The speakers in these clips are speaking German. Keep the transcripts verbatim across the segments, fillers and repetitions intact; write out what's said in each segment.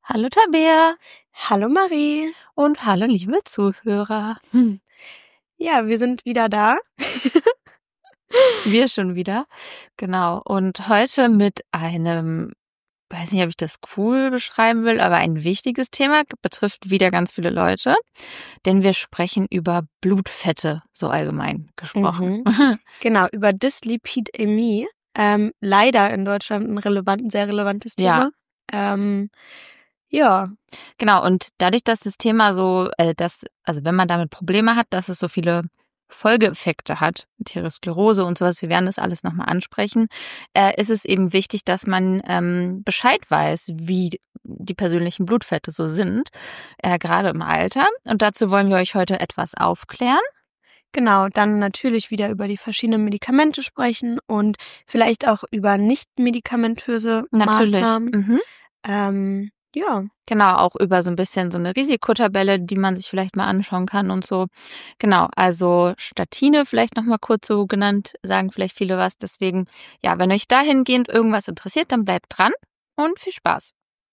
Hallo Tabea Hallo Marie. und hallo liebe Zuhörer. Hm. Ja, wir sind wieder da. Wir schon wieder. Genau. Und heute mit einem, weiß nicht, ob ich das cool beschreiben will, aber ein wichtiges Thema, betrifft wieder ganz viele Leute. Denn wir sprechen über Blutfette, so allgemein gesprochen. Mhm. Genau, über Dyslipidämie. Ähm, leider in Deutschland ein relevant, sehr relevantes Thema. Ja. Ähm, ja. Genau, und dadurch, dass das Thema so, äh, dass, also wenn man damit Probleme hat, dass es so viele Folgeeffekte hat, Arteriosklerose und sowas, wir werden das alles nochmal ansprechen, äh, ist es eben wichtig, dass man ähm, Bescheid weiß, wie die persönlichen Blutfette so sind, äh, gerade im Alter. Und dazu wollen wir euch heute etwas aufklären. Genau, dann natürlich wieder über die verschiedenen Medikamente sprechen und vielleicht auch über nicht-medikamentöse Natürlich. Maßnahmen. Mhm. Ähm, ja. Genau, auch über so ein bisschen so eine Risikotabelle, die man sich vielleicht mal anschauen kann und so. Genau, also Statine vielleicht noch mal kurz so genannt, sagen vielleicht viele was. Deswegen, ja, wenn euch dahingehend irgendwas interessiert, dann bleibt dran und viel Spaß.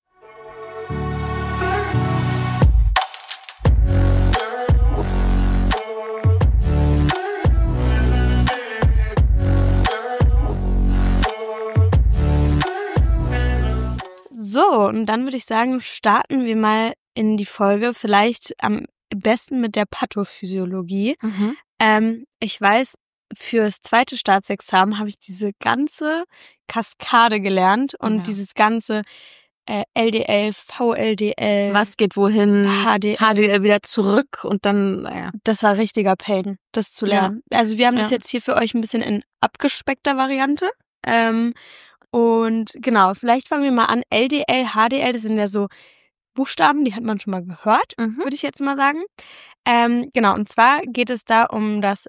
So, und dann würde ich sagen, starten wir mal in die Folge, vielleicht am besten mit der Pathophysiologie. Mhm. Ähm, ich weiß, fürs zweite Staatsexamen habe ich diese ganze Kaskade gelernt und Ja. dieses ganze äh, L D L, V L D L. Was geht wohin? H D L. H D L wieder zurück und dann, naja. Das war richtiger Pain, das zu lernen. Ja. Also wir haben das Ja. jetzt hier für euch ein bisschen in abgespeckter Variante. Ähm, und genau, vielleicht fangen wir mal an. L D L, H D L, das sind ja so Buchstaben, die hat man schon mal gehört, Mhm. würde ich jetzt mal sagen. Ähm, genau, und zwar geht es da um das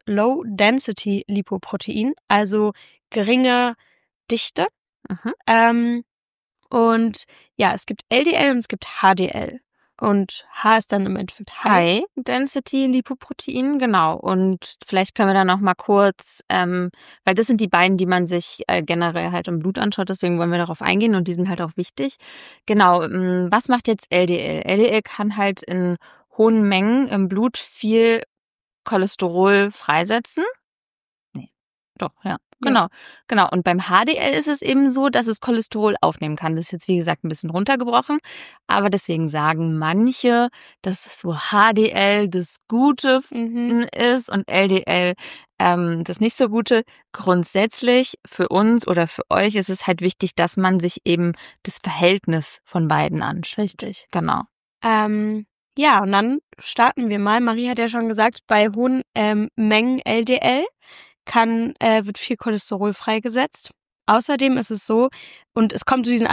Low-Density-Lipoprotein, also geringe Dichte. Mhm. Ähm, und ja, es gibt L D L und es gibt H D L. Und H ist dann im Endeffekt High. High Density Lipoprotein, genau. Und vielleicht können wir da noch mal kurz, ähm, weil das sind die beiden, die man sich äh, generell halt im Blut anschaut, deswegen wollen wir darauf eingehen und die sind halt auch wichtig. Genau, ähm, was macht jetzt L D L? L D L kann halt in hohen Mengen im Blut viel Cholesterol freisetzen. Nee, doch, ja. Genau, Ja. genau. Und beim H D L ist es eben so, dass es Cholesterol aufnehmen kann. Das ist jetzt, wie gesagt, ein bisschen runtergebrochen. Aber deswegen sagen manche, dass so H D L das Gute Mhm. ist und L D L ähm, das nicht so Gute. Grundsätzlich für uns oder für euch ist es halt wichtig, dass man sich eben das Verhältnis von beiden anschaut. Richtig. Genau. Ähm, ja, und dann starten wir mal. Marie hat ja schon gesagt, bei hohen ähm, Mengen L D L kann, äh, wird viel Cholesterol freigesetzt. Außerdem ist es so, und es kommt zu diesen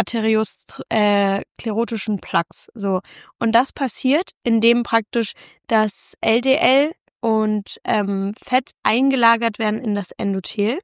arteriosklerotischen Plaques. So. Und das passiert, indem praktisch das L D L und ähm, Fett eingelagert werden in das Endothel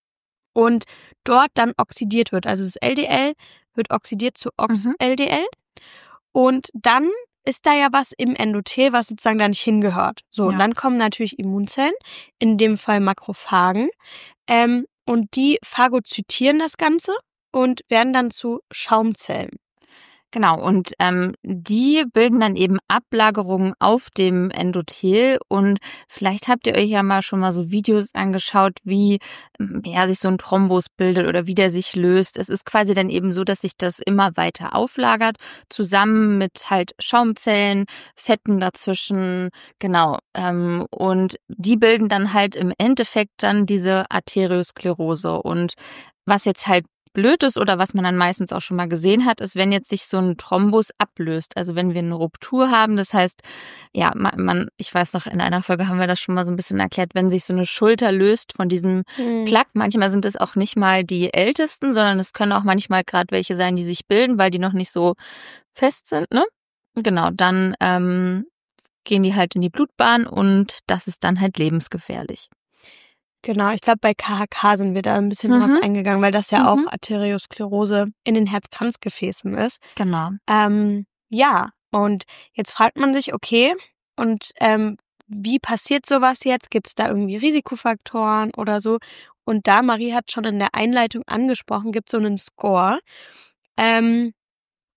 und dort dann oxidiert wird. Also das L D L wird oxidiert zu Ox-L D L und dann ist da ja was im Endothel, was sozusagen da nicht hingehört. So, Ja. und dann kommen natürlich Immunzellen, in dem Fall Makrophagen, ähm, und die phagozytieren das Ganze und werden dann zu Schaumzellen. Genau, und ähm, die bilden dann eben Ablagerungen auf dem Endothel und vielleicht habt ihr euch ja mal schon mal so Videos angeschaut, wie ja, sich so ein Thrombus bildet oder wie der sich löst. Es ist quasi dann eben so, dass sich das immer weiter auflagert, zusammen mit halt Schaumzellen, Fetten dazwischen, genau. Ähm, und die bilden dann halt im Endeffekt dann diese Arteriosklerose. Und was jetzt halt blöd ist oder was man dann meistens auch schon mal gesehen hat, ist, wenn jetzt sich so ein Thrombus ablöst. Also wenn wir eine Ruptur haben, das heißt, ja, man, man ich weiß noch, in einer Folge haben wir das schon mal so ein bisschen erklärt, wenn sich so eine Schulter löst von diesem Hm. Plaque, manchmal sind es auch nicht mal die ältesten, sondern es können auch manchmal gerade welche sein, die sich bilden, weil die noch nicht so fest sind, ne? Genau, dann ähm, gehen die halt in die Blutbahn und das ist dann halt lebensgefährlich. Genau, ich glaube, bei K H K sind wir da ein bisschen Mhm. drauf eingegangen, weil das ja Mhm. auch Arteriosklerose in den Herzkranzgefäßen ist. Genau. Ähm, ja, und jetzt fragt man sich, okay, und ähm, wie passiert sowas jetzt? Gibt es da irgendwie Risikofaktoren oder so? Und da, Marie hat schon in der Einleitung angesprochen, gibt es so einen Score. Ähm,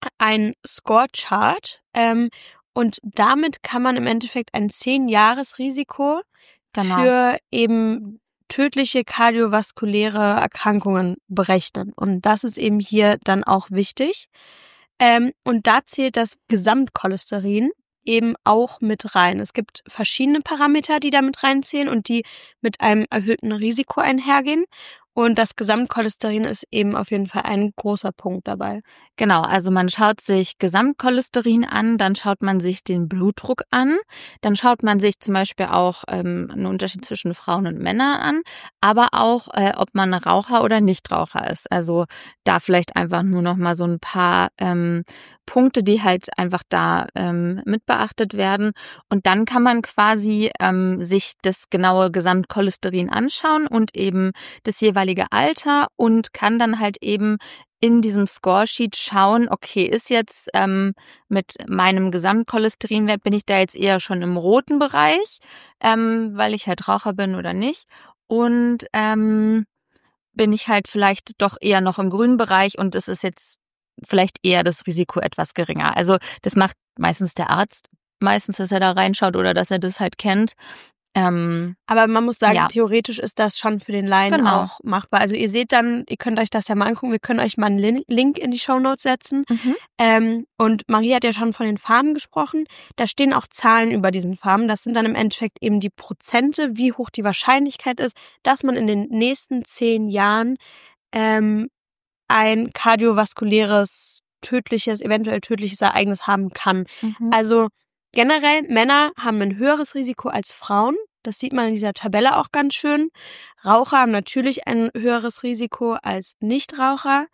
ein Score-Chart ähm, und damit kann man im Endeffekt ein zehn-Jahres-Risiko Genau. für eben tödliche kardiovaskuläre Erkrankungen berechnen. Und das ist eben hier dann auch wichtig. Ähm, und da zählt das Gesamtcholesterin eben auch mit rein. Es gibt verschiedene Parameter, die da mit reinzählen und die mit einem erhöhten Risiko einhergehen. Und das Gesamtcholesterin ist eben auf jeden Fall ein großer Punkt dabei. Genau, also man schaut sich Gesamtcholesterin an, dann schaut man sich den Blutdruck an, dann schaut man sich zum Beispiel auch ähm, einen Unterschied zwischen Frauen und Männern an, aber auch, äh, ob man Raucher oder Nichtraucher ist. Also da vielleicht einfach nur noch mal so ein paar ähm, Punkte, die halt einfach da ähm, mit beachtet werden. Und dann kann man quasi ähm, sich das genaue Gesamtcholesterin anschauen und eben das jeweilige Alter und kann dann halt eben in diesem Scoresheet schauen, okay, ist jetzt ähm, mit meinem Gesamtcholesterinwert, bin ich da jetzt eher schon im roten Bereich, ähm, weil ich halt Raucher bin oder nicht. Und ähm, bin ich halt vielleicht doch eher noch im grünen Bereich und es ist jetzt vielleicht eher das Risiko etwas geringer. Also das macht meistens der Arzt, meistens, dass er da reinschaut oder dass er das halt kennt. Ähm, Aber man muss sagen, ja. theoretisch ist das schon für den Laien Genau. auch machbar. Also ihr seht dann, ihr könnt euch das ja mal angucken, wir können euch mal einen Lin- Link in die Shownotes setzen. Mhm. Ähm, und Marie hat ja schon von den Farben gesprochen. Da stehen auch Zahlen über diesen Farben. Das sind dann im Endeffekt eben die Prozente, wie hoch die Wahrscheinlichkeit ist, dass man in den nächsten zehn Jahren ähm, ein kardiovaskuläres, tödliches, eventuell tödliches Ereignis haben kann. Mhm. Also generell, Männer haben ein höheres Risiko als Frauen. Das sieht man in dieser Tabelle auch ganz schön. Raucher haben natürlich ein höheres Risiko als Nichtraucher.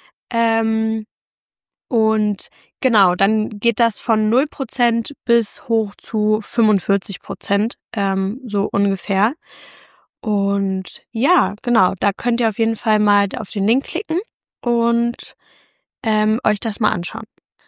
Ähm, und genau, dann geht das von null Prozent bis hoch zu fünfundvierzig Prozent, ähm, so ungefähr. Und ja, genau, da könnt ihr auf jeden Fall mal auf den Link klicken und ähm, euch das mal anschauen.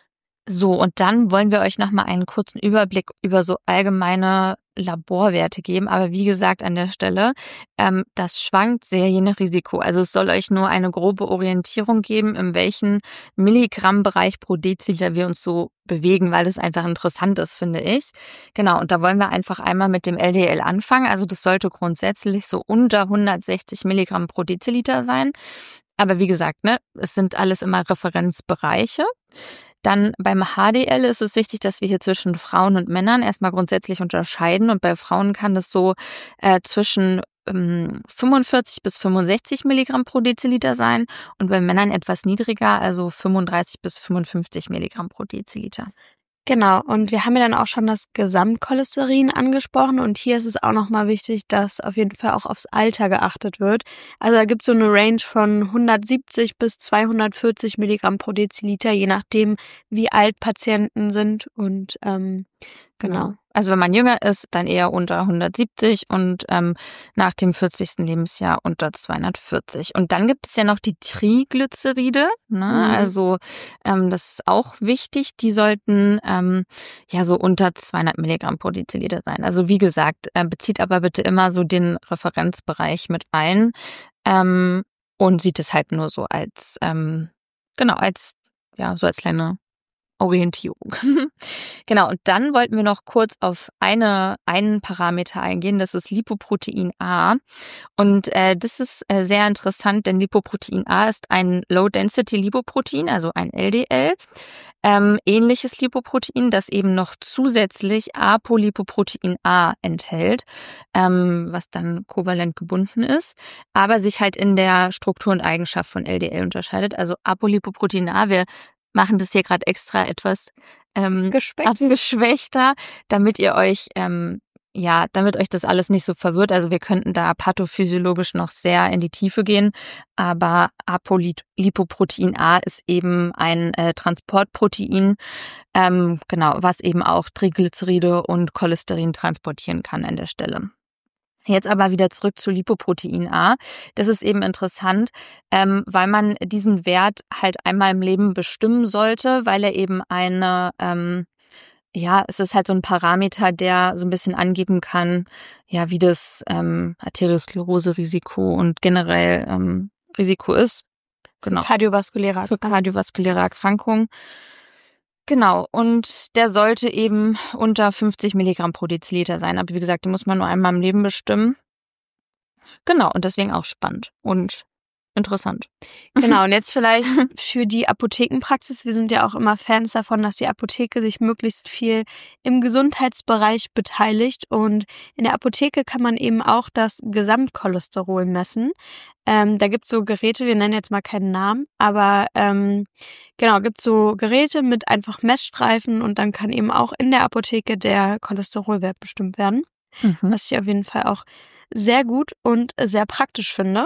So, und dann wollen wir euch nochmal einen kurzen Überblick über so allgemeine Laborwerte geben. Aber wie gesagt an der Stelle, ähm, das schwankt sehr je nach Risiko. Also es soll euch nur eine grobe Orientierung geben, in welchen Milligrammbereich pro Deziliter wir uns so bewegen, weil das einfach interessant ist, finde ich. Genau, und da wollen wir einfach einmal mit dem L D L anfangen. Also das sollte grundsätzlich so unter hundertsechzig Milligramm pro Deziliter sein. Aber wie gesagt, ne, es sind alles immer Referenzbereiche. Dann beim H D L ist es wichtig, dass wir hier zwischen Frauen und Männern erstmal grundsätzlich unterscheiden. Und bei Frauen kann das so äh, zwischen ähm, fünfundvierzig bis fünfundsechzig Milligramm pro Deziliter sein und bei Männern etwas niedriger, also fünfunddreißig bis fünfundfünfzig Milligramm pro Deziliter. Genau, und wir haben ja dann auch schon das Gesamtcholesterin angesprochen und hier ist es auch nochmal wichtig, dass auf jeden Fall auch aufs Alter geachtet wird. Also da gibt es so eine Range von hundertsiebzig bis zweihundertvierzig Milligramm pro Deziliter, je nachdem, wie alt Patienten sind und ähm, genau. Also wenn man jünger ist, dann eher unter hundertsiebzig und ähm, nach dem vierzigsten Lebensjahr unter zweihundertvierzig. Und dann gibt es ja noch die Triglyceride, ne? Mhm. Also ähm, das ist auch wichtig. Die sollten ähm, ja so unter zweihundert Milligramm pro Deziliter sein. Also wie gesagt, äh, bezieht aber bitte immer so den Referenzbereich mit ein ähm, und sieht es halt nur so als ähm, genau als ja so als kleine Orientierung. Genau, und dann wollten wir noch kurz auf eine einen Parameter eingehen, das ist Lipoprotein A. Und äh, das ist äh, sehr interessant, denn Lipoprotein A ist ein Low-Density-Lipoprotein, also ein L D L. Ähm, ähnliches Lipoprotein, das eben noch zusätzlich Apolipoprotein A enthält, ähm, was dann kovalent gebunden ist, aber sich halt in der Struktur und Eigenschaft von L D L unterscheidet. Also Apolipoprotein A, wir machen das hier gerade extra etwas ähm, Geschwächt. abgeschwächter, damit ihr euch ähm, ja, damit euch das alles nicht so verwirrt. Also wir könnten da pathophysiologisch noch sehr in die Tiefe gehen, aber Apolipoprotein A ist eben ein äh, Transportprotein, ähm, genau, was eben auch Triglyceride und Cholesterin transportieren kann an der Stelle. Jetzt aber wieder zurück zu Lipoprotein A. Das ist eben interessant, ähm, weil man diesen Wert halt einmal im Leben bestimmen sollte, weil er eben eine, ähm, ja, es ist halt so ein Parameter, der so ein bisschen angeben kann, ja, wie das ähm, Arteriosklerose-Risiko und generell ähm, Risiko ist. Genau. Kardiovaskuläre Für kardiovaskuläre Erkrankungen. Genau, und der sollte eben unter fünfzig Milligramm pro Deziliter sein. Aber wie gesagt, den muss man nur einmal im Leben bestimmen. Genau, und deswegen auch spannend und interessant. Genau, und jetzt vielleicht für die Apothekenpraxis. Wir sind ja auch immer Fans davon, dass die Apotheke sich möglichst viel im Gesundheitsbereich beteiligt. Und in der Apotheke kann man eben auch das Gesamtcholesterol messen. Ähm, da gibt's so Geräte, wir nennen jetzt mal keinen Namen, aber ähm, genau, gibt's so Geräte mit einfach Messstreifen und dann kann eben auch in der Apotheke der Cholesterolwert bestimmt werden. Mhm. Was ich auf jeden Fall auch sehr gut und sehr praktisch finde.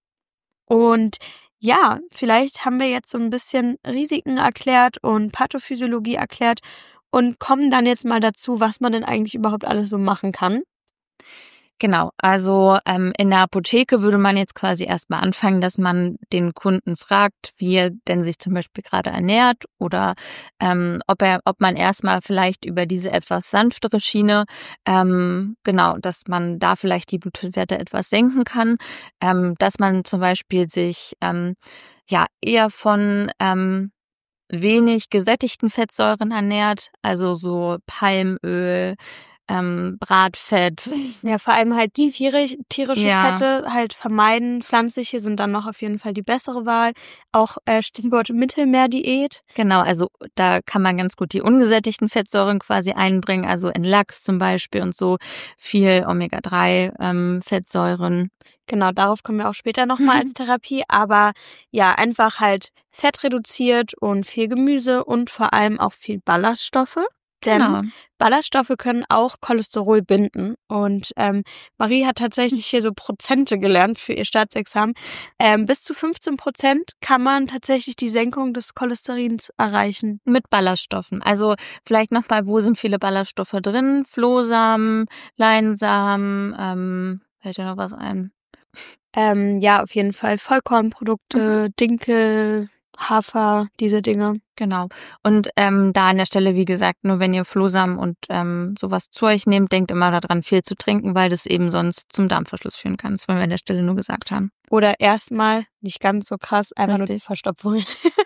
Und ja, vielleicht haben wir jetzt so ein bisschen Risiken erklärt und Pathophysiologie erklärt und kommen dann jetzt mal dazu, was man denn eigentlich überhaupt alles so machen kann. Genau, also ähm, in der Apotheke würde man jetzt quasi erstmal anfangen, dass man den Kunden fragt, wie er denn sich zum Beispiel gerade ernährt oder ähm, ob er, ob man erstmal vielleicht über diese etwas sanftere Schiene, ähm, genau, dass man da vielleicht die Blutwerte etwas senken kann, ähm, dass man zum Beispiel sich ähm, ja eher von ähm, wenig gesättigten Fettsäuren ernährt, also so Palmöl, ähm, Bratfett. Ja, vor allem halt die Tiere, tierische Ja. Fette halt vermeiden. Pflanzliche sind dann noch auf jeden Fall die bessere Wahl. Auch äh, Stichwort Mittelmeerdiät. Genau, also da kann man ganz gut die ungesättigten Fettsäuren quasi einbringen, also in Lachs zum Beispiel und so viel Omega drei ähm, Fettsäuren. Genau, darauf kommen wir auch später nochmal als Therapie. Aber ja, einfach halt Fett reduziert und viel Gemüse und vor allem auch viel Ballaststoffe. Denn Genau. Ballaststoffe können auch Cholesterol binden. Und ähm, Marie hat tatsächlich hier so Prozente gelernt für ihr Staatsexamen. Ähm, bis zu fünfzehn Prozent kann man tatsächlich die Senkung des Cholesterins erreichen. Mit Ballaststoffen. Also vielleicht nochmal, wo sind viele Ballaststoffe drin? Flohsamen, Leinsamen, ähm, fällt dir noch was ein? Ähm, ja, auf jeden Fall Vollkornprodukte, mhm. Dinkel, Hafer, diese Dinge. Genau. Und ähm, da an der Stelle, wie gesagt, nur wenn ihr Flohsamen und ähm, sowas zu euch nehmt, denkt immer daran, viel zu trinken, weil das eben sonst zum Darmverschluss führen kann. Das wollen wir an der Stelle nur gesagt haben. Oder erstmal, nicht ganz so krass, einfach Richtig. nur die Verstopfung.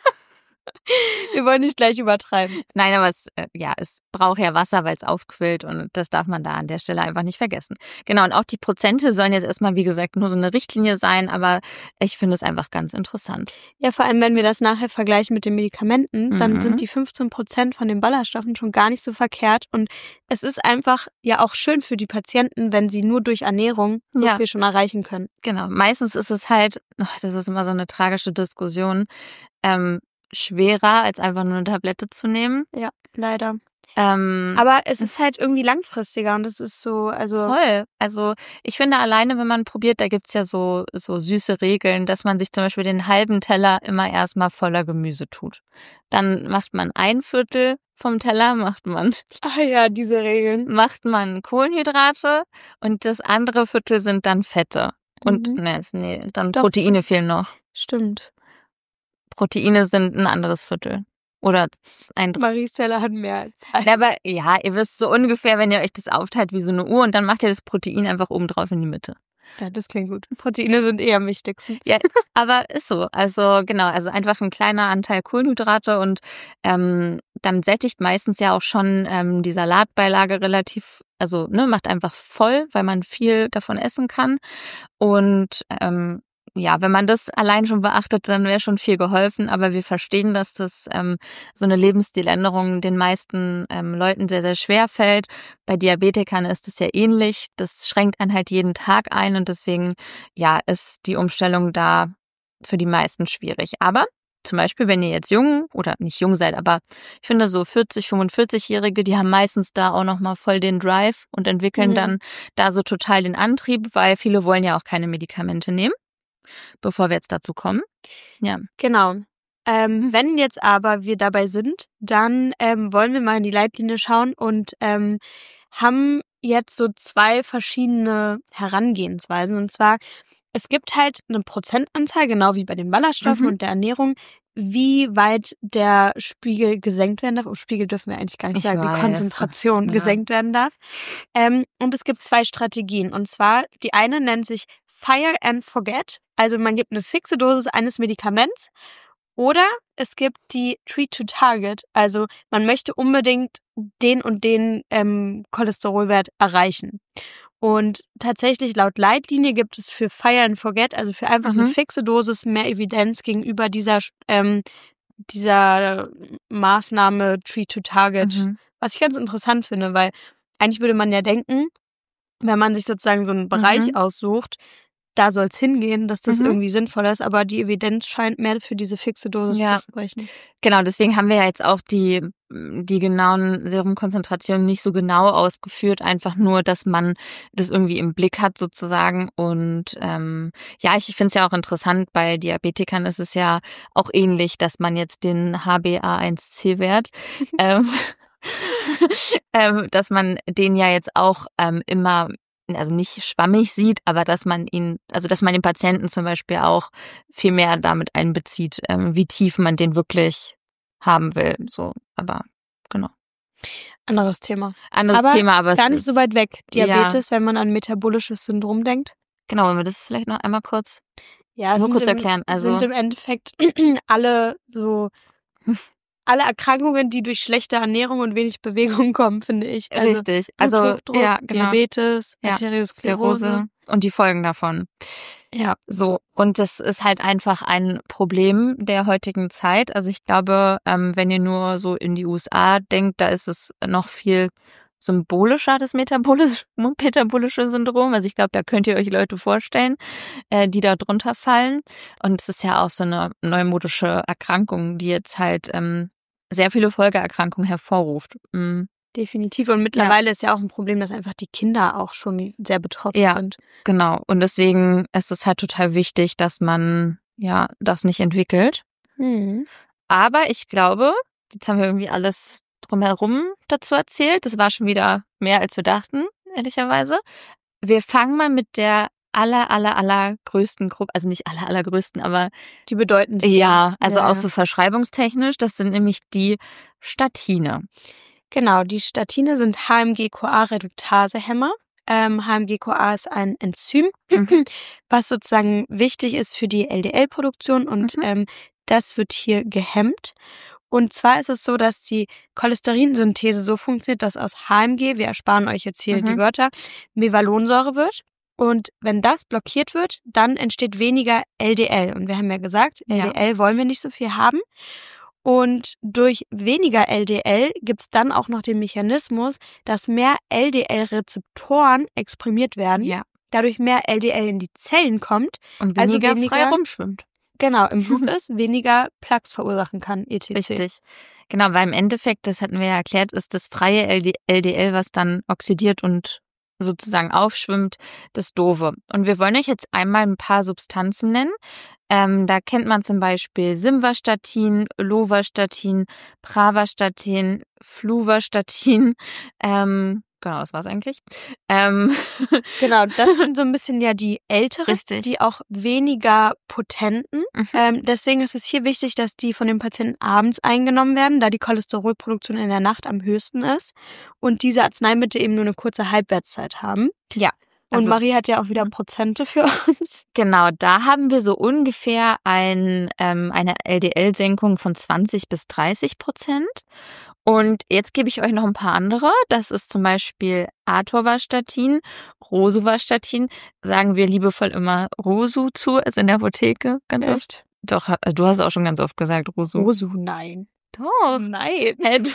Wir wollen nicht gleich übertreiben. Nein, aber es, äh, ja, es braucht ja Wasser, weil es aufquillt und das darf man da an der Stelle einfach nicht vergessen. Genau, und auch die Prozente sollen jetzt erstmal, wie gesagt, nur so eine Richtlinie sein, aber ich finde es einfach ganz interessant. Ja, vor allem, wenn wir das nachher vergleichen mit den Medikamenten, mhm. dann sind die fünfzehn Prozent von den Ballaststoffen schon gar nicht so verkehrt und es ist einfach ja auch schön für die Patienten, wenn sie nur durch Ernährung so ja. viel schon erreichen können. Genau, meistens ist es halt, oh, das ist immer so eine tragische Diskussion, ähm, schwerer, als einfach nur eine Tablette zu nehmen. Ja, leider. Ähm, Aber es ist halt irgendwie langfristiger und es ist so, also. Voll. Also ich finde alleine, wenn man probiert, da gibt's ja so so süße Regeln, dass man sich zum Beispiel den halben Teller immer erstmal voller Gemüse tut. Dann macht man ein Viertel vom Teller, macht man. Ah ja, diese Regeln. Macht man Kohlenhydrate und das andere Viertel sind dann Fette. Und mhm. ne, nee, dann Doch. Proteine fehlen noch. Stimmt. Proteine sind ein anderes Viertel. Oder ein Maries Teller hat mehr als eins. Aber ja, ihr wisst so ungefähr, wenn ihr euch das aufteilt wie so eine Uhr und dann macht ihr das Protein einfach oben drauf in die Mitte. Ja, das klingt gut. Proteine sind eher am wichtigsten. Ja, aber ist so. Also genau, also einfach ein kleiner Anteil Kohlenhydrate und ähm, dann sättigt meistens ja auch schon ähm, die Salatbeilage relativ, also ne, macht einfach voll, weil man viel davon essen kann. Und ähm, ja, wenn man das allein schon beachtet, dann wäre schon viel geholfen. Aber wir verstehen, dass das ähm, so eine Lebensstiländerung den meisten ähm, Leuten sehr, sehr schwer fällt. Bei Diabetikern ist es ja ähnlich. Das schränkt einen halt jeden Tag ein und deswegen ja ist die Umstellung da für die meisten schwierig. Aber zum Beispiel, wenn ihr jetzt jung oder nicht jung seid, aber ich finde so vierzig, fünfundvierzig-Jährige, die haben meistens da auch nochmal voll den Drive und entwickeln mhm. dann da so total den Antrieb, weil viele wollen ja auch keine Medikamente nehmen. Bevor wir jetzt dazu kommen. Ja. Genau. Ähm, wenn jetzt aber wir dabei sind, dann ähm, wollen wir mal in die Leitlinie schauen und ähm, haben jetzt so zwei verschiedene Herangehensweisen. Und zwar, es gibt halt eine Prozentanzahl, genau wie bei den Ballaststoffen mhm. und der Ernährung, wie weit der Spiegel gesenkt werden darf. Oh, Spiegel dürfen wir eigentlich gar nicht ich sagen, weiß. die Konzentration ja. gesenkt werden darf. Ähm, und es gibt zwei Strategien. Und zwar, die eine nennt sich Fire and Forget. Also man gibt eine fixe Dosis eines Medikaments Oder es gibt die Treat to Target, also man möchte unbedingt den und den ähm, Cholesterolwert erreichen. Und tatsächlich laut Leitlinie gibt es für Fire and Forget, also für einfach Mhm. eine fixe Dosis, mehr Evidenz gegenüber dieser ähm, dieser Maßnahme Treat to Target, Mhm. was ich ganz interessant finde, weil eigentlich würde man ja denken, wenn man sich sozusagen so einen Bereich Mhm. aussucht, da soll es hingehen, dass das Mhm. irgendwie sinnvoll ist, aber die Evidenz scheint mehr für diese fixe Dosis Ja. zu sprechen. Genau, deswegen haben wir ja jetzt auch die, die genauen Serumkonzentrationen nicht so genau ausgeführt, einfach nur, dass man das irgendwie im Blick hat sozusagen. Und ähm, ja, ich finde es ja auch interessant, bei Diabetikern ist es ja auch ähnlich, dass man jetzt den H b A eins C Wert, ähm, ähm, dass man den ja jetzt auch ähm, immer, also nicht schwammig sieht, aber dass man ihn, also dass man den Patienten zum Beispiel auch viel mehr damit einbezieht, ähm, wie tief man den wirklich haben will. So, aber genau. Anderes Thema. Anderes aber Thema, aber gar es nicht ist, so weit weg. Diabetes, ja, wenn man an metabolisches Syndrom denkt. genau, wenn wir das vielleicht noch einmal kurz, Ja, nur sind kurz im, erklären. Also sind im Endeffekt alle so alle Erkrankungen, die durch schlechte Ernährung und wenig Bewegung kommen, finde ich. Also richtig, also Bluthochdruck, ja, genau, Diabetes, ja, Arteriosklerose. Sklerose und die Folgen davon. Ja, so. Und das ist halt einfach ein Problem der heutigen Zeit. Also ich glaube, ähm, wenn ihr nur so in die U S A denkt, da ist es noch viel symbolischer, das metabolische, metabolische Syndrom. Also ich glaube, da könnt ihr euch Leute vorstellen, äh, die da drunter fallen. Und es ist ja auch so eine neumodische Erkrankung, die jetzt halt ähm, sehr viele Folgeerkrankungen hervorruft. Mhm. definitiv. Und mittlerweile ja. ist ja auch ein Problem, dass einfach die Kinder auch schon sehr betroffen ja, sind. Genau. Und deswegen ist es halt total wichtig, dass man ja das nicht entwickelt. Mhm. Aber ich glaube, jetzt haben wir irgendwie alles drumherum dazu erzählt. Das war schon wieder mehr, als wir dachten, ehrlicherweise. Wir fangen mal mit der aller, aller, aller größten Gruppe, also nicht aller, allergrößten, aber die bedeutendste. Ja, also ja. auch so verschreibungstechnisch. Das sind nämlich die Statine. Genau, die Statine sind H M G C O A-Reduktase-Hämmer. Ähm, H M G C O A ist ein Enzym, mhm. was sozusagen wichtig ist für die L D L-Produktion und mhm. ähm, das wird hier gehemmt. Und zwar ist es so, dass die Cholesterinsynthese so funktioniert, dass aus H M G, wir ersparen euch jetzt hier mhm. die Wörter, Mevalonsäure wird. Und wenn das blockiert wird, dann entsteht weniger L D L. Und wir haben ja gesagt, ja. L D L wollen wir nicht so viel haben. Und durch weniger L D L gibt es dann auch noch den Mechanismus, dass mehr L D L-Rezeptoren exprimiert werden, ja. dadurch mehr L D L in die Zellen kommt. Und weniger, also weniger frei rumschwimmt. Genau, im Blut ist, weniger Plaques verursachen kann, et cetera. Richtig. Genau, weil im Endeffekt, das hatten wir ja erklärt, ist das freie L D L, was dann oxidiert und sozusagen aufschwimmt, das Doofe. Und wir wollen euch jetzt einmal ein paar Substanzen nennen. Ähm, da kennt man zum Beispiel Simvastatin, Lovastatin, Pravastatin, Fluvastatin. Ähm, genau, das war's eigentlich. Ähm, genau, das sind so ein bisschen ja die älteren, Richtig. die auch weniger potenten. Mhm. Ähm, deswegen ist es hier wichtig, dass die von den Patienten abends eingenommen werden, da die Cholesterolproduktion in der Nacht am höchsten ist und diese Arzneimittel eben nur eine kurze Halbwertszeit haben. Ja. Und also, Marie hat ja auch wieder Prozente für uns. Genau, da haben wir so ungefähr ein, ähm, eine L D L-Senkung von zwanzig bis dreißig Prozent. Und jetzt gebe ich euch noch ein paar andere. Das ist zum Beispiel Atorvastatin, Rosuvastatin. Sagen wir liebevoll immer Rosu zu, also in der Apotheke ganz Echt? oft. Doch, also du hast es auch schon ganz oft gesagt, Rosu. Rosu, nein. Doch. Nein. Hey, du,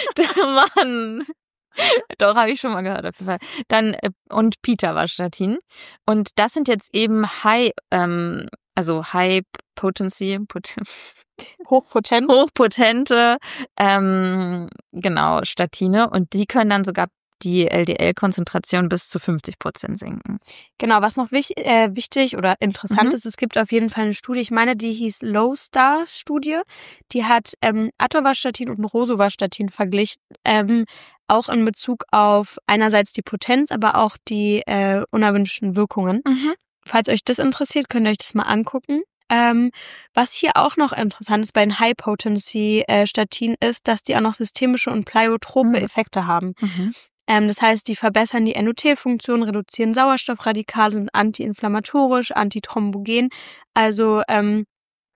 Mann. Doch, habe ich schon mal gehört, auf jeden Fall. Dann, äh, und Pitavastatin. Und das sind jetzt eben High, ähm, also High Potency, Pot- Hochpotent. hochpotente, ähm, genau, Statine. Und die können dann sogar die L D L-Konzentration bis zu fünfzig Prozent senken. Genau, was noch wich- äh, wichtig oder interessant Mhm. ist, es gibt auf jeden Fall eine Studie, ich meine, die hieß Low-Star-Studie, die hat ähm, Atorvastatin und Rosuvastatin verglichen, ähm, auch in Bezug auf einerseits die Potenz, aber auch die äh, unerwünschten Wirkungen. Mhm. Falls euch das interessiert, könnt ihr euch das mal angucken. Ähm, was hier auch noch interessant ist bei den High-Potency-Statinen ist, dass die auch noch systemische und pleiotrope Mhm. Effekte haben. Mhm. Ähm, das heißt, die verbessern die Endothelfunktion, reduzieren Sauerstoffradikale, sind antiinflammatorisch, antithrombogen. Also ähm,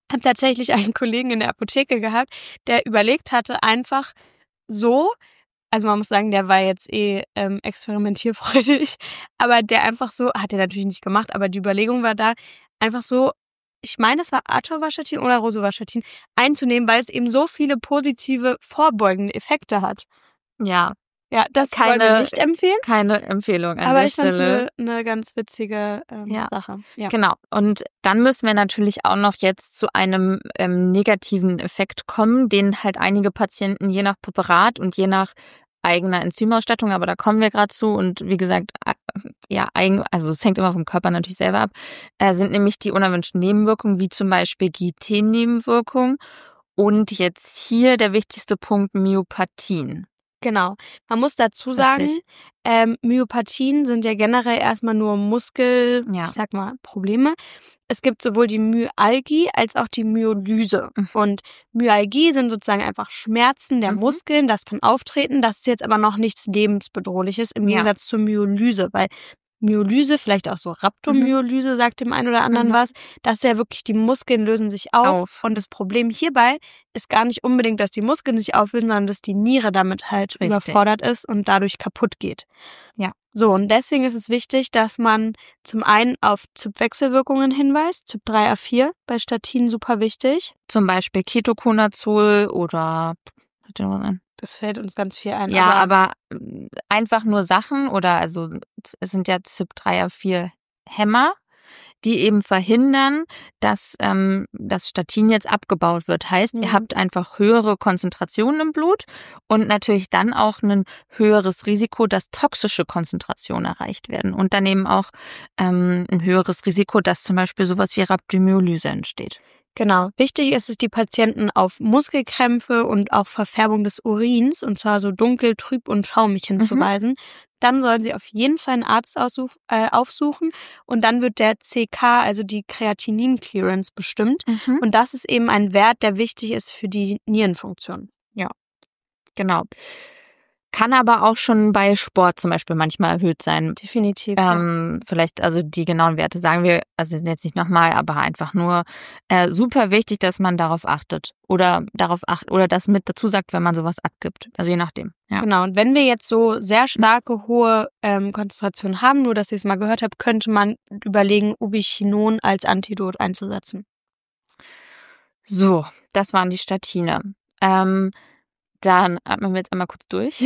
habe tatsächlich einen Kollegen in der Apotheke gehabt, der überlegt hatte, einfach so, also man muss sagen, der war jetzt eh ähm, experimentierfreudig, aber der einfach so, hat er natürlich nicht gemacht, aber die Überlegung war da, einfach so, ich meine, es war Atorvastatin oder Rosuvastatin, einzunehmen, weil es eben so viele positive vorbeugende Effekte hat. Ja. Ja, das Keine, wollen wir nicht empfehlen. Keine Empfehlung an aber der ich fand es Stelle. eine, eine ganz witzige ähm, Ja. Sache. Ja. Genau. Und dann müssen wir natürlich auch noch jetzt zu einem ähm, negativen Effekt kommen, den halt einige Patienten je nach Präparat und je nach eigener Enzymausstattung, aber da kommen wir gerade zu. Und wie gesagt, ja, eigen, also es hängt immer vom Körper natürlich selber ab, äh, sind nämlich die unerwünschten Nebenwirkungen, wie zum Beispiel G I T-Nebenwirkungen. Und jetzt hier der wichtigste Punkt, Myopathien. Genau. Man muss dazu sagen, Richtig. ähm, Myopathien sind ja generell erstmal nur Muskel, Ja. ich sag mal, Probleme. Es gibt sowohl die Myalgie als auch die Myolyse. Mhm. Und Myalgie sind sozusagen einfach Schmerzen der Mhm. Muskeln, das kann auftreten. Das ist jetzt aber noch nichts Lebensbedrohliches im Ja. Gegensatz zur Myolyse, weil Myolyse, vielleicht auch so Rhabdomyolyse, sagt dem einen oder anderen Mhm. was. Das ist ja wirklich, die Muskeln lösen sich auf. Auf. Und das Problem hierbei ist gar nicht unbedingt, dass die Muskeln sich auflösen, sondern dass die Niere damit halt Richtig. überfordert ist und dadurch kaputt geht. Ja. So, und deswegen ist es wichtig, dass man zum einen auf Z Y P-Wechselwirkungen hinweist. Z Y P drei A vier bei Statinen super wichtig. Zum Beispiel Ketoconazol oder hat dir noch was ein? Das fällt uns ganz viel ein. Ja, aber, aber einfach nur Sachen oder also es sind ja Z Y P drei A vier Hämmer, die eben verhindern, dass ähm, das Statin jetzt abgebaut wird. Heißt, Mhm. ihr habt einfach höhere Konzentrationen im Blut und natürlich dann auch ein höheres Risiko, dass toxische Konzentrationen erreicht werden und dann eben auch ähm, ein höheres Risiko, dass zum Beispiel sowas wie Rhabdomyolyse entsteht. Genau. Wichtig ist es, die Patienten auf Muskelkrämpfe und auch Verfärbung des Urins, und zwar so dunkel, trüb und schaumig hinzuweisen. Mhm. Dann sollen sie auf jeden Fall einen Arzt aussuch, äh, aufsuchen und dann wird der C K, also die Kreatinin-Clearance, bestimmt. Mhm. Und das ist eben ein Wert, der wichtig ist für die Nierenfunktion. Ja, genau. Kann aber auch schon bei Sport zum Beispiel manchmal erhöht sein. Definitiv. Ähm, ja. Vielleicht, also die genauen Werte sagen wir, also jetzt nicht nochmal, aber einfach nur äh, super wichtig, dass man darauf achtet oder darauf achtet oder das mit dazu sagt, wenn man sowas abgibt. Also je nachdem. Ja. Genau. Und wenn wir jetzt so sehr starke, hohe ähm, Konzentrationen haben, nur dass ihr es mal gehört habt, könnte man überlegen, Ubiquinon als Antidot einzusetzen. So, das waren die Statine. Ähm, Dann atmen wir jetzt einmal kurz durch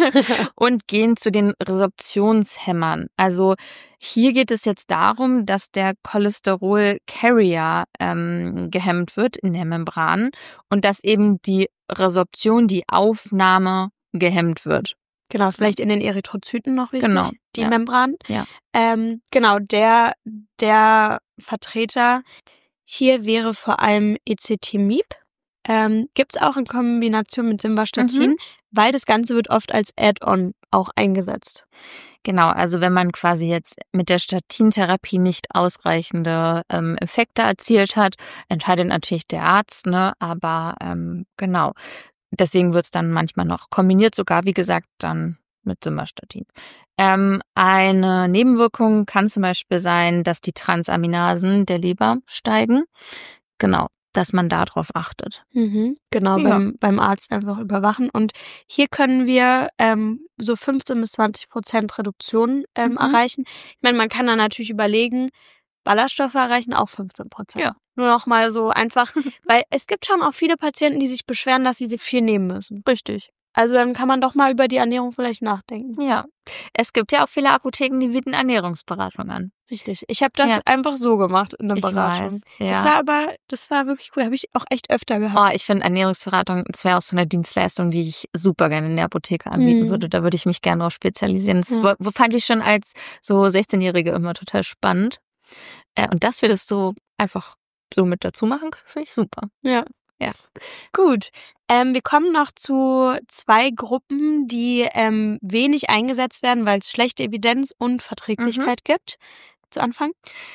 und gehen zu den Resorptionshämmern. Also hier geht es jetzt darum, dass der Cholesterol-Carrier ähm, gehemmt wird in der Membran und dass eben die Resorption, die Aufnahme gehemmt wird. Genau, vielleicht in den Erythrozyten noch wichtig, Genau, die ja. Membran. Ja. Ähm, genau, der, der Vertreter hier wäre vor allem Ezetimibe. Ähm, gibt es auch in Kombination mit Simvastatin, Mhm. weil das Ganze wird oft als Add-on auch eingesetzt. Genau, also wenn man quasi jetzt mit der Statintherapie nicht ausreichende ähm, Effekte erzielt hat, entscheidet natürlich der Arzt, ne? Aber ähm, genau, deswegen wird es dann manchmal noch kombiniert, sogar wie gesagt dann mit Simvastatin. Ähm, eine Nebenwirkung kann zum Beispiel sein, dass die Transaminasen der Leber steigen. Genau. Dass man darauf achtet. Mhm, genau, Ja. beim, beim Arzt einfach überwachen. Und hier können wir ähm, so fünfzehn bis zwanzig Prozent Reduktion ähm, Mhm. erreichen. Ich meine, man kann dann natürlich überlegen, Ballaststoffe erreichen auch fünfzehn Prozent. Ja. Nur noch mal so einfach, weil es gibt schon auch viele Patienten, die sich beschweren, dass sie viel nehmen müssen. Richtig. Also dann kann man doch mal über die Ernährung vielleicht nachdenken. Ja. Es gibt ja auch viele Apotheken, die bieten Ernährungsberatung an. Richtig. Ich habe das Ja. einfach so gemacht in der Ich Beratung. weiß, ja. Das war aber, das war wirklich cool. Habe ich auch echt öfter gehabt. Oh, ich finde Ernährungsberatung, das wäre auch so eine Dienstleistung, die ich super gerne in der Apotheke anbieten Mhm. würde. Da würde ich mich gerne drauf spezialisieren. Das Ja. wo- wo fand ich schon als so sechzehnjährige immer total spannend. Äh, und dass wir das so einfach so mit dazu machen, finde ich super. Ja. Ja. Gut. Ähm, wir kommen noch zu zwei Gruppen, die ähm, wenig eingesetzt werden, weil es schlechte Evidenz und Verträglichkeit gibt. Zu Anfang.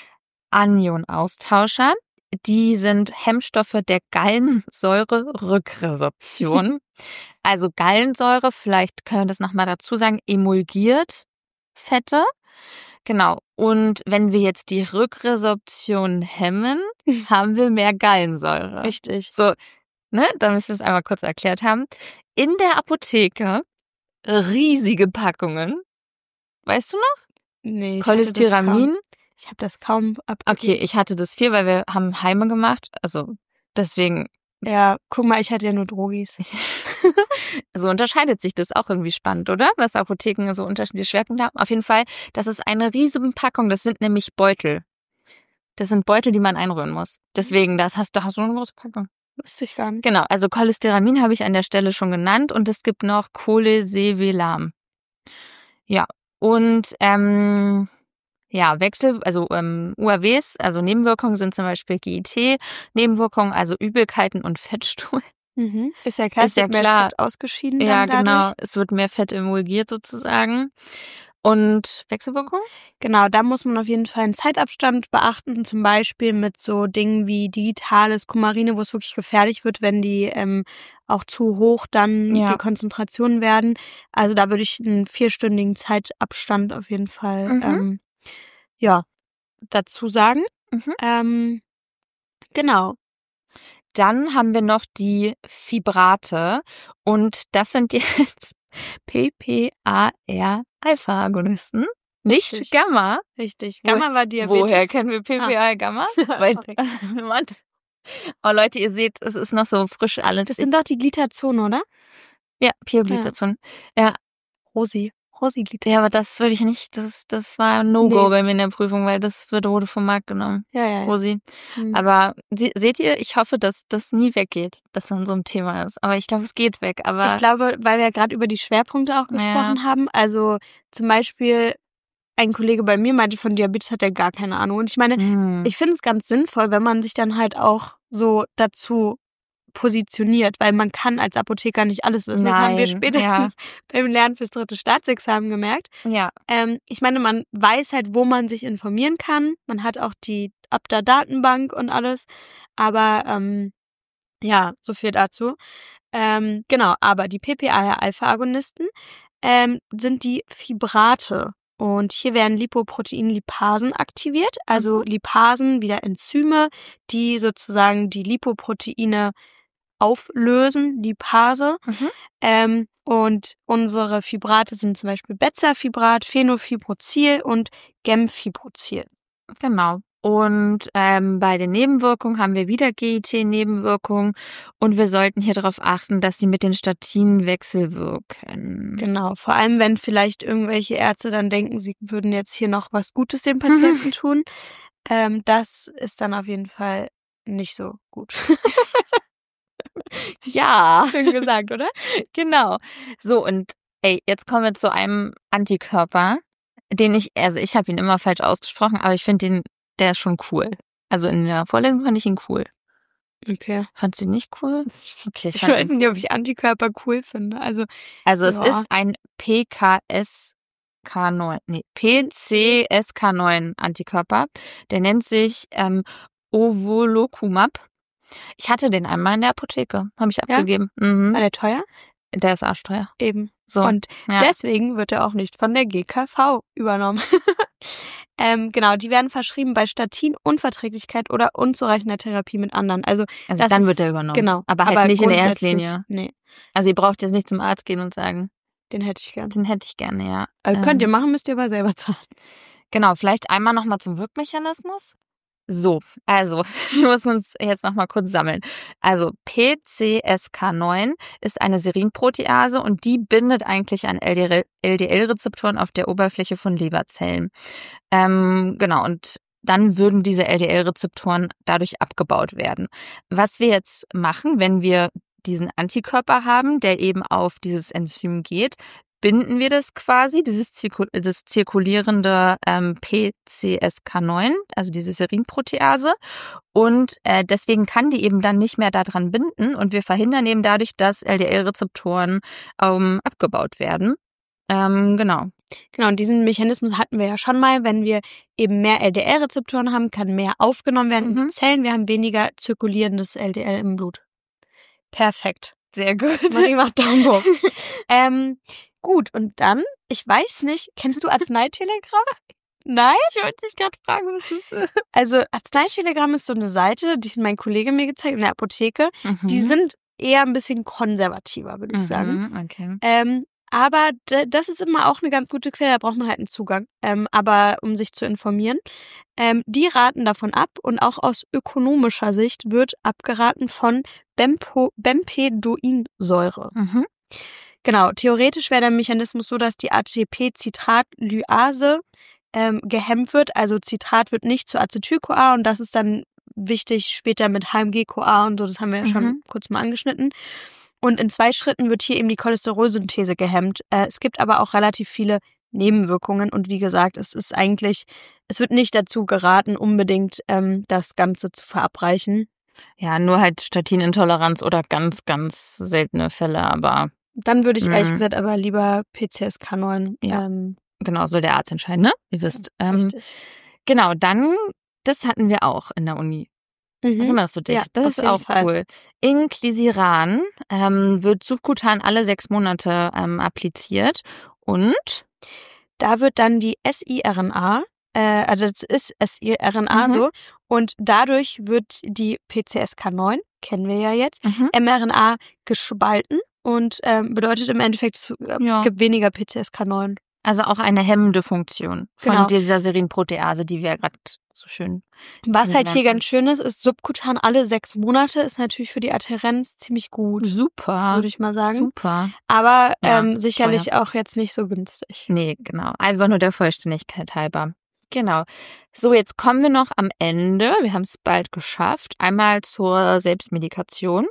Anion-Austauscher, die sind Hemmstoffe der Gallensäure-Rückresorption. Also Gallensäure, vielleicht können wir das nochmal dazu sagen, emulgiert Fette. Genau. Und wenn wir jetzt die Rückresorption hemmen, haben wir mehr Gallensäure. Richtig. So, ne, da müssen wir es einmal kurz erklärt haben. In der Apotheke riesige Packungen. Weißt du noch? Nee, ich Cholesteramin. Ich habe das kaum abgegeben. Okay, ich hatte das viel, weil wir haben Heime gemacht. Also deswegen. Ja, guck mal, ich hatte ja nur Drogis. So unterscheidet sich das auch irgendwie spannend, oder? Was Apotheken so unterschiedliche Schwerpunkte haben. Auf jeden Fall, das ist eine riesige Packung. Das sind nämlich Beutel. Das sind Beutel, die man einrühren muss. Deswegen, das hast, da hast du eine große Packung. Wusste ich gar nicht. Genau, also Cholesteramin habe ich an der Stelle schon genannt und es gibt noch Cholesevelam. Ja, und ähm, ja, Wechsel, also ähm, U A Ws, also Nebenwirkungen sind zum Beispiel G I T, Nebenwirkungen, also Übelkeiten und Fettstuhl. Mhm. Ist ja klar, Ist ja es wird klar. mehr Fett ausgeschieden dann Ja, dadurch. genau, es wird mehr Fett emulgiert sozusagen. Und Wechselwirkungen? Genau, da muss man auf jeden Fall einen Zeitabstand beachten, zum Beispiel mit so Dingen wie digitales Coumarine, wo es wirklich gefährlich wird, wenn die ähm, auch zu hoch dann Ja. die Konzentrationen werden. Also da würde ich einen vierstündigen Zeitabstand auf jeden Fall Mhm. ähm, ja dazu sagen. Mhm. Ähm, genau. Dann haben wir noch die Fibrate und das sind jetzt P P A R-Alpha-Agonisten, nicht Richtig. Gamma. Richtig. Wo- Gamma war Diabetes. Woher kennen wir P P A-Gamma? Weil, Verrückt. Mann. Oh Leute, ihr seht, es ist noch so frisch alles. Das sind doch die Glitazone, oder? ja, Pioglitazon. Ja. Rosi. Rosi-Glitazone. ja, aber das würde ich nicht, das, das war ein No-Go Nee. bei mir in der Prüfung, weil das wird wurde vom Markt genommen. Ja, ja. ja. Rosi. Hm. Aber sie, seht ihr, ich hoffe, dass das nie weggeht, dass man so ein Thema ist. Aber ich glaube, es geht weg. Aber Ich glaube, weil wir ja gerade über die Schwerpunkte auch gesprochen Ja. haben. Also zum Beispiel ein Kollege bei mir meinte, von Diabetes hat er gar keine Ahnung. Und ich meine, Hm. ich finde es ganz sinnvoll, wenn man sich dann halt auch so dazu positioniert, weil man kann als Apotheker nicht alles wissen. Das haben wir Nein, spätestens beim Lernen fürs dritte Staatsexamen gemerkt. ja. Ähm, ich meine, man weiß halt, wo man sich informieren kann. Man hat auch die Abda-Datenbank und alles. Aber ähm, ja, so viel dazu. Ähm, genau, aber die P P A-Alpha-Agonisten ähm, sind die Fibrate. Und hier werden Lipoprotein-Lipasen aktiviert. Also Mhm. Lipasen, wieder Enzyme, die sozusagen die Lipoproteine auflösen, Lipase. Mhm. Ähm, und unsere Fibrate sind zum Beispiel Bezafibrat, Phenofibrozil und Gemfibrozil. Genau. Und ähm, bei den Nebenwirkungen haben wir wieder G I T-Nebenwirkungen und wir sollten hier darauf achten, dass sie mit den Statinen wechselwirken. Genau, vor allem wenn vielleicht irgendwelche Ärzte dann denken, sie würden jetzt hier noch was Gutes dem Patienten tun. Ähm, das ist dann auf jeden Fall nicht so gut. Ja, Schön gesagt, oder? genau. So, und ey, jetzt kommen wir zu einem Antikörper, den ich, also ich habe ihn immer falsch ausgesprochen, aber ich finde den, der ist schon cool. Also in der Vorlesung fand ich ihn cool. Okay. Fandst du ihn nicht cool? Okay, ich Ich fand weiß ihn nicht, ob ich Antikörper cool finde. Also, Also es ja. ist ein P K S K neun, nee, P C S K neun Antikörper. Der nennt sich ähm, Ovolocumab. Ich hatte den einmal in der Apotheke, habe ich Ja? abgegeben. Mhm. War der teuer? Der ist arschteuer. Eben. So. Und ja. deswegen wird er auch nicht von der G K V übernommen. ähm, genau, die werden verschrieben bei Statinunverträglichkeit oder unzureichender Therapie mit anderen. Also, also das dann ist- wird er übernommen. genau. Aber halt nicht in der grundsätzlich- Erstlinie. Nee, Also ihr braucht jetzt nicht zum Arzt gehen und sagen, den hätte ich gern. den hätte ich gerne, ja. Also, könnt ihr Ähm, machen, müsst ihr aber selber zahlen. Genau, vielleicht einmal nochmal zum Wirkmechanismus. So, also, wir müssen uns jetzt nochmal kurz sammeln. Also, P C S K neun ist eine Serinprotease und die bindet eigentlich an L D L-Rezeptoren auf der Oberfläche von Leberzellen. Ähm, genau, und dann würden diese L D L-Rezeptoren dadurch abgebaut werden. Was wir jetzt machen, wenn wir diesen Antikörper haben, der eben auf dieses Enzym geht, binden wir das quasi, dieses Zirku- das zirkulierende ähm, P C S K neun, also diese Serinprotease. Und äh, deswegen kann die eben dann nicht mehr daran binden und wir verhindern eben dadurch, dass L D L-Rezeptoren ähm, abgebaut werden. Ähm, genau. Genau, und diesen Mechanismus hatten wir ja schon mal. Wenn wir eben mehr L D L-Rezeptoren haben, kann mehr aufgenommen werden in Mhm. die Zellen. Wir haben weniger zirkulierendes L D L im Blut. Perfekt. Sehr gut. Marie macht Daumen hoch. ähm, gut, und dann, ich weiß nicht, kennst du Arzneitelegramm? Nein? Ich wollte dich gerade fragen, was es ist. Also Arzneitelegramm ist so eine Seite, die hat mein Kollege mir gezeigt in der Apotheke. Mhm. Die sind eher ein bisschen konservativer, würde ich mhm, sagen. Okay. Ähm, aber d- das ist immer auch eine ganz gute Quelle, da braucht man halt einen Zugang. Ähm, aber um sich zu informieren, ähm, die raten davon ab und auch aus ökonomischer Sicht wird abgeraten von Bempo- Bempedoinsäure. Mhm. Genau, theoretisch wäre der Mechanismus so, dass die A T P-Citrat-Lyase ähm, gehemmt wird. Also Citrat wird nicht zu Acetyl-CoA und das ist dann wichtig später mit H M G-CoA und so, das haben wir ja schon Mhm. kurz mal angeschnitten. Und in zwei Schritten wird hier eben die Cholesterolsynthese gehemmt. Äh, es gibt aber auch relativ viele Nebenwirkungen und wie gesagt, es ist eigentlich, es wird nicht dazu geraten, unbedingt ähm, das Ganze zu verabreichen. Ja, nur halt Statinintoleranz oder ganz, ganz seltene Fälle, aber Dann würde ich ehrlich Mhm. gesagt aber lieber P C S K neun. Ja. Ähm, genau, soll der Arzt entscheiden, ne? Ihr wisst. Ähm, richtig. genau, dann, das hatten wir auch in der Uni. Mhm. Erinnerst du dich? Ja, das auf ist jeden auch Fall. cool. Inclisiran ähm, wird subkutan alle sechs Monate ähm, appliziert und Da wird dann die siRNA, äh, also das ist siRNA Mhm. so, und dadurch wird die P C S K neun, kennen wir ja jetzt, mhm. mRNA gespalten und ähm, bedeutet im Endeffekt, es äh, Ja. gibt weniger P C S K neun. Also auch eine hemmende Funktion von Genau. dieser Serinprotease, die wir ja gerade so schön Was halt hier kennengelernt haben. ganz schön ist, ist subkutan alle sechs Monate, ist natürlich für die Adhärenz ziemlich gut, Super, würde ich mal sagen. super. Aber Ja, ähm, sicherlich auch jetzt nicht so günstig. Nee, genau. Einfach nur der Vollständigkeit halber. Genau. So, jetzt kommen wir noch am Ende. Wir haben es bald geschafft. Einmal zur Selbstmedikation.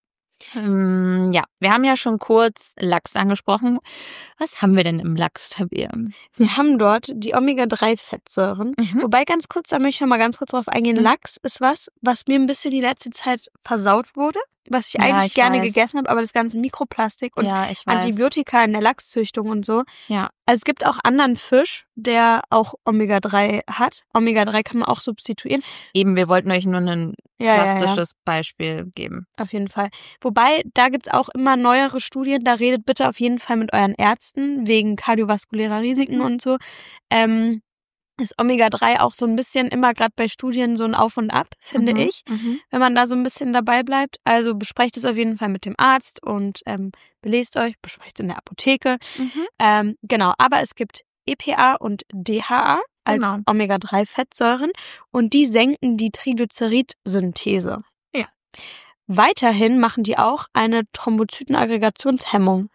Ähm, ja, wir haben ja schon kurz Lachs angesprochen. Was haben wir denn im Lachs, Tabea? Wir haben dort die Omega drei Fettsäuren. Mhm. Wobei ganz kurz, da möchte ich noch mal ganz kurz drauf eingehen. Mhm. Lachs ist was, was mir ein bisschen die letzte Zeit versaut wurde, was ich Ja, eigentlich ich gerne weiß. gegessen habe, aber das ganze Mikroplastik und Ja, ich weiß. Antibiotika in der Lachszüchtung und so. Ja. Also es gibt auch anderen Fisch, der auch Omega drei hat. Omega drei kann man auch substituieren. Eben, wir wollten euch nur ein Ja, ja, ja. plastisches Beispiel geben. Auf jeden Fall. Wobei, da gibt's auch immer neuere Studien, da redet bitte auf jeden Fall mit euren Ärzten wegen kardiovaskulärer Risiken Mhm. und so. Ähm, ist Omega drei auch so ein bisschen immer gerade bei Studien so ein Auf und Ab, finde Mhm. ich, Mhm. wenn man da so ein bisschen dabei bleibt. Also besprecht es auf jeden Fall mit dem Arzt und ähm, belest euch, besprecht es in der Apotheke. Mhm. Ähm, genau, aber es gibt E P A und D H A als Genau. Omega drei Fettsäuren und die senken die Triglycerid-Synthese. Ja. Weiterhin machen die auch eine Thrombozytenaggregationshemmung.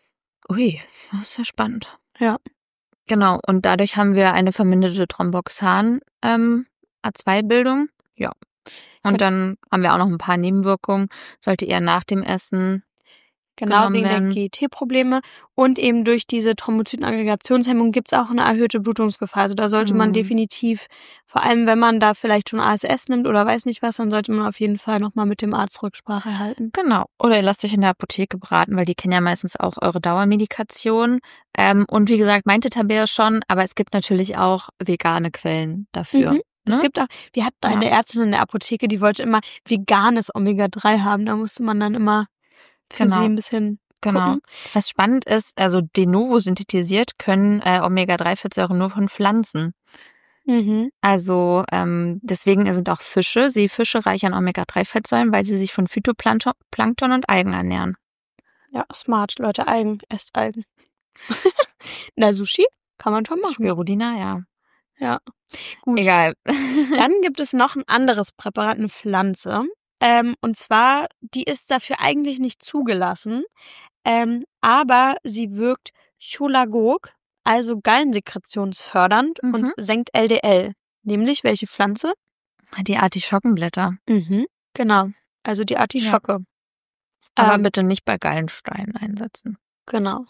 Ui, das ist ja spannend. Ja. Genau, und dadurch haben wir eine verminderte Thromboxan ähm, A zwei Bildung. Ja. Und dann haben wir auch noch ein paar Nebenwirkungen. Sollte eher nach dem Essen Genau, genommen wegen der werden. G E T-Probleme. Und eben durch diese Thrombozytenaggregationshemmung gibt es auch eine erhöhte Blutungsgefahr. Also da sollte man Mhm. definitiv, vor allem wenn man da vielleicht schon A S S nimmt oder weiß nicht was, dann sollte man auf jeden Fall nochmal mit dem Arzt Rücksprache halten. Genau. Oder ihr lasst euch in der Apotheke beraten, weil die kennen ja meistens auch eure Dauermedikation. Ähm, und wie gesagt, meinte Tabea schon, aber es gibt natürlich auch vegane Quellen dafür. Mhm. Es Ne? gibt auch, wir hatten Ja. eine Ärztin in der Apotheke, die wollte immer veganes Omega drei haben. Da musste man dann immer für Genau. sie ein bisschen Genau. gucken. Was spannend ist, also de novo synthetisiert können äh, Omega drei Fettsäuren nur von Pflanzen. Mhm. Also ähm, deswegen sind auch Fische, Seefische reich an Omega drei Fettsäuren, weil sie sich von Phytoplankton Plankton und Algen ernähren. Ja, smart, Leute, Algen, esst Algen. Na, Sushi kann man schon machen. Spirulina, ja. Ja, gut. Egal. Dann gibt es noch ein anderes Präparat, eine Pflanze. Ähm, und zwar, die ist dafür eigentlich nicht zugelassen, ähm, aber sie wirkt Cholagogue, also gallensekretionsfördernd Mhm. und senkt L D L. Nämlich welche Pflanze? Die Artischockenblätter. Mhm, genau, also die Artischocke. Aber Ähm, bitte nicht bei Gallensteinen einsetzen. Genau.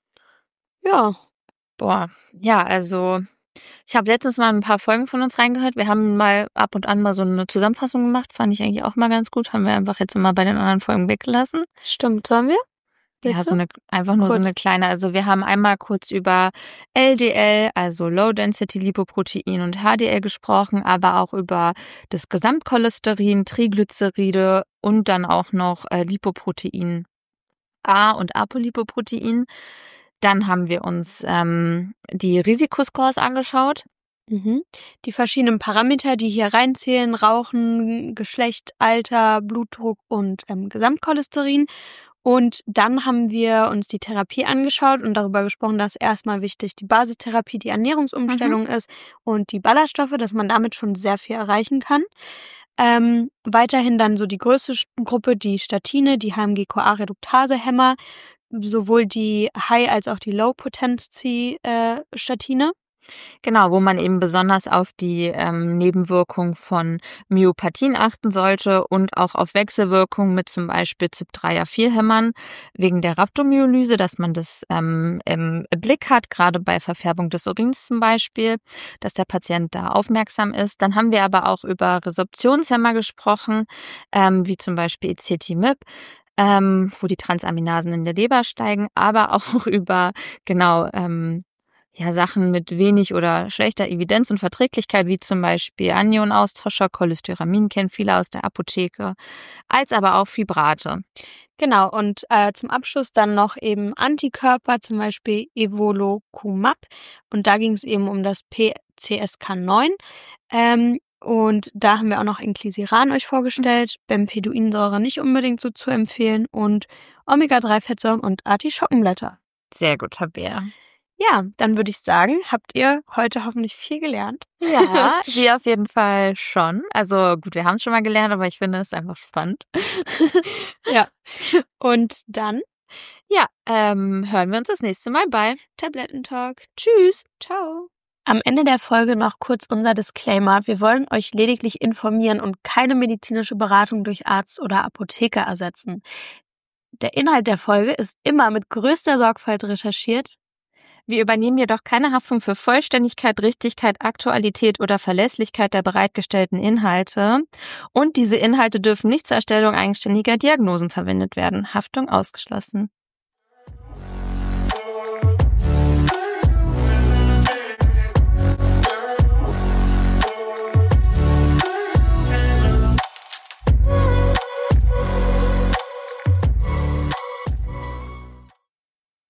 Ja, Boah, ja, also ich habe letztens mal ein paar Folgen von uns reingehört. Wir haben mal ab und an mal so eine Zusammenfassung gemacht. Fand ich eigentlich auch mal ganz gut. Haben wir einfach jetzt immer bei den anderen Folgen weggelassen. stimmt. Sollen wir? Ja, Willst so du? eine, einfach nur so Kurz. eine kleine. Also wir haben einmal kurz über L D L, also Low Density Lipoprotein und H D L gesprochen, aber auch über das Gesamtcholesterin, Triglyceride und dann auch noch äh, Lipoprotein A und Apolipoprotein. Dann haben wir uns ähm, die Risikoscores angeschaut. Mhm. Die verschiedenen Parameter, die hier reinzählen, Rauchen, Geschlecht, Alter, Blutdruck und ähm, Gesamtcholesterin. Und dann haben wir uns die Therapie angeschaut und darüber gesprochen, dass erstmal wichtig die Basistherapie, die Ernährungsumstellung mhm. ist und die Ballaststoffe, dass man damit schon sehr viel erreichen kann. Ähm, weiterhin dann so die größte Gruppe, die Statine, die H M G C O A-Reduktase-Hämmer, sowohl die High- als auch die Low-Potency-Statine. Genau, wo man eben besonders auf die ähm, Nebenwirkung von Myopathien achten sollte und auch auf Wechselwirkungen mit zum Beispiel C Y P drei A vier Hämmern wegen der Rhabdomyolyse, dass man das ähm, im Blick hat, gerade bei Verfärbung des Urins zum Beispiel, dass der Patient da aufmerksam ist. Dann haben wir aber auch über Resorptionshämmer gesprochen, ähm, wie zum Beispiel Ezetimibe. Ähm, wo die Transaminasen in der Leber steigen, aber auch über genau ähm, ja Sachen mit wenig oder schlechter Evidenz und Verträglichkeit, wie zum Beispiel Anionaustauscher, Cholesteramin kennen viele aus der Apotheke, als aber auch Fibrate. Genau, und äh, zum Abschluss dann noch eben Antikörper, zum Beispiel Evolocumab. Und da ging es eben um das P C S K neun. Ähm, und da haben wir auch noch Inclisiran euch vorgestellt, Bempeduinsäure nicht unbedingt so zu empfehlen und Omega drei Fettsäuren und Artischockenblätter. Sehr gut, Tabea. Ja, dann würde ich sagen, habt ihr heute hoffentlich viel gelernt? Ja, wir auf jeden Fall schon. Also gut, wir haben es schon mal gelernt, aber ich finde es einfach spannend. Ja, und dann? Ja, ähm, hören wir uns das nächste Mal bei Tablettentalk. Tschüss. Ciao. Am Ende der Folge noch kurz unser Disclaimer. Wir wollen euch lediglich informieren und keine medizinische Beratung durch Arzt oder Apotheker ersetzen. Der Inhalt der Folge ist immer mit größter Sorgfalt recherchiert. Wir übernehmen jedoch keine Haftung für Vollständigkeit, Richtigkeit, Aktualität oder Verlässlichkeit der bereitgestellten Inhalte. Und diese Inhalte dürfen nicht zur Erstellung eigenständiger Diagnosen verwendet werden. Haftung ausgeschlossen.